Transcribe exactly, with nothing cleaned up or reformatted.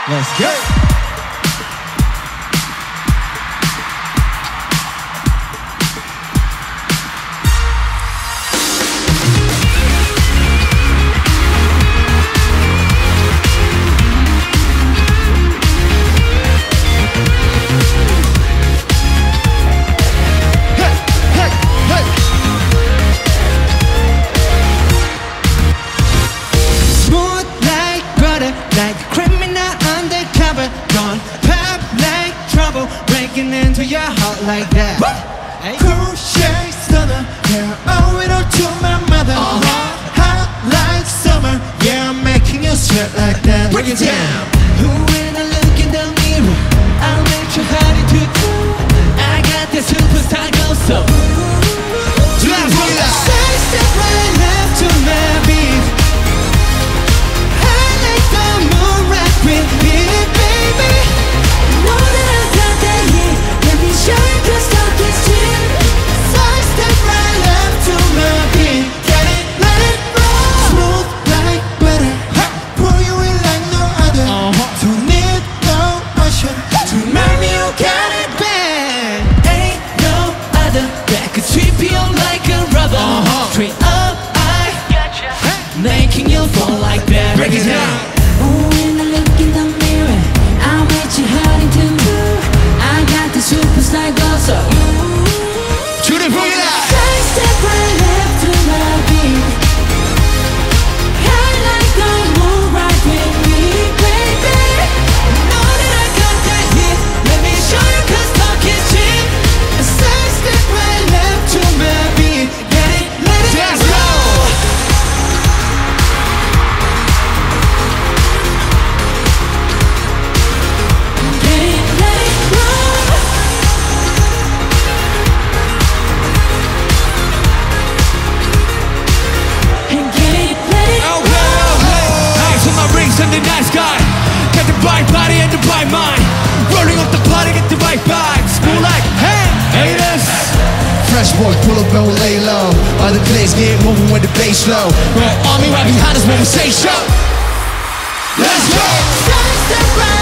Let's go. Like a criminal undercover, gone pop like trouble, breaking into your heart like that. Hey. Cool shade stunner, yeah, owe it all to my mother. Uh-huh. Hot like summer, yeah, I'm making you sweat like that. Break it down. Who when I look in the mirror, I'll make you hard to do. I got the superstar glow, so let's roll it out. Side step right left to my beat. With me, baby, know that I got that hit. Let me show you just how this shit. Side step right left to my beat. Get it, let it roll. Smooth like butter, pour you in like no other. Uh-huh. Don't need no usher to make me you got it bad. Ain't no other that could sweep you like a rubber. Uh-huh. Straight up, I gotcha, making you fall like that. Break it down. Superstar goes so shoot it, bring it out. Side step right left to my beat. High like don't move right with me, baby. Know that I got that hit. Let me show you cause talk is cheap. Side step right left to my beat. Get it, let it Let's go. Get it, let it roll. In the night sky, got the right body and the right mind. Rolling up the party, get the right vibes. Cool like, hey, haters. Fresh boy, pull up and lay low. Other players get moving with the bass low. Right army right behind us when we say show. Let's go. Step, step right.